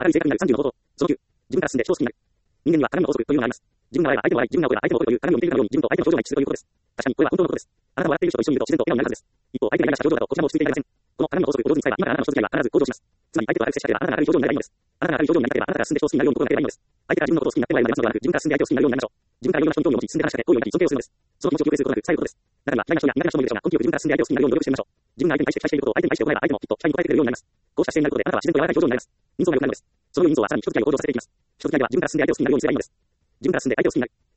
明るい性格になる30の法則。その9、自分から進んで人を好きになる。人間には鏡の法則というのがあります。自分が笑えば相手も笑い、自分が怒れば相手も怒るという鏡を見ているかのように自分と相手の表情が一致するということです。確かにこれは本当のことです。あなたは笑っている人と一緒にいると自然と笑顔になるはずです。一方、相手がイライラした表情だとこちらも落ち着いていられません。この鏡の法則を上手に使えば今からあなたの人付き合いは必ず向上します。つまり相手と明るく接し合ってはあなたが明るい表情になればいいのです。あなたが明るい表情になりたければあなたから進んで人を好きになるように心がければいいのです。相手が自分のことを好きになってもらえばなりますのではなく、自分から進んで相手を好きになるようになりましょう。自分からいろんな人に興味を持ち、進んで話しかけ、好意を抱き、尊敬をするのです。その気持ちを強制することなく伝えることです。中には嫌いな人や苦手な人もいるでしょうが、根気よく自分から進んで相手を好きになるように努力してみましょう。自分が相手に対して期待していることを相手に対して行えば相手もきっと期待に応えてくれるようになります。こうした姿勢になることであなたは自然と柔らかい表情になります。人相が良くなるのです。そのように人相はさらに人付き合いを向上させていきます。人付き合いでは自分から進んで相手を好きになるようにすればいいのです。自分から進んで相手を好きになる。